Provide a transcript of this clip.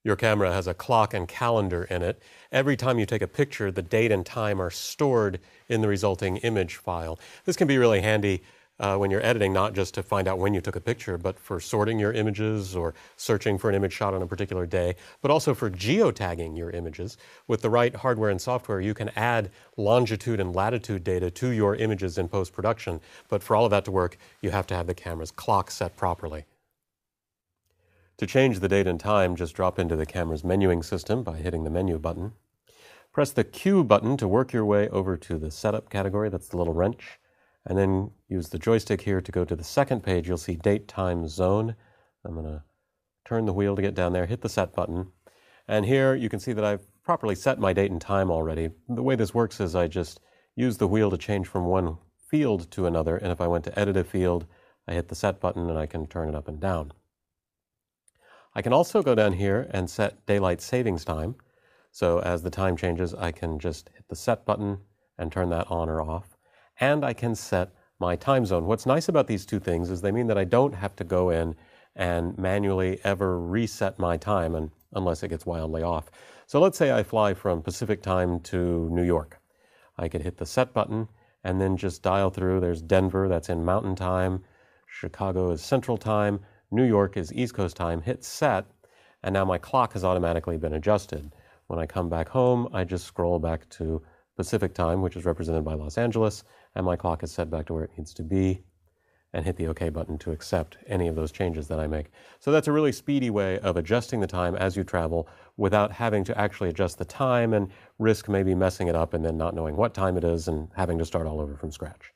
Your camera has a clock and calendar in it. Every time you take a picture, the date and time are stored in the resulting image file. This can be really handy when you're editing, not just to find out when you took a picture, but for sorting your images or searching for an image shot on a particular day, but also for geotagging your images. With the right hardware and software, you can add longitude and latitude data to your images in post-production. But for all of that to work, you have to have the camera's clock set properly. To change the date and time, just drop into the camera's menuing system by hitting the menu button. Press the Q button to work your way over to the setup category, that's the little wrench, and then use the joystick here to go to the second page. You'll see date, time, zone. I'm going to turn the wheel to get down there, hit the set button, and here you can see that I've properly set my date and time already. The way this works is I just use the wheel to change from one field to another, and if I went to edit a field, I hit the set button and I can turn it up and down. I can also go down here and set daylight savings time. So as the time changes, I can just hit the set button and turn that on or off. And I can set my time zone. What's nice about these two things is they mean that I don't have to go in and manually ever reset my time unless it gets wildly off. So let's say I fly from Pacific time to New York. I could hit the set button and then just dial through. There's Denver, that's in Mountain Time. Chicago is Central Time. New York is East Coast Time. Hit set, and now my clock has automatically been adjusted. When I come back home, I just scroll back to Pacific Time, which is represented by Los Angeles, and my clock is set back to where it needs to be, and hit the OK button to accept any of those changes that I make. So that's a really speedy way of adjusting the time as you travel without having to actually adjust the time and risk maybe messing it up and then not knowing what time it is and having to start all over from scratch.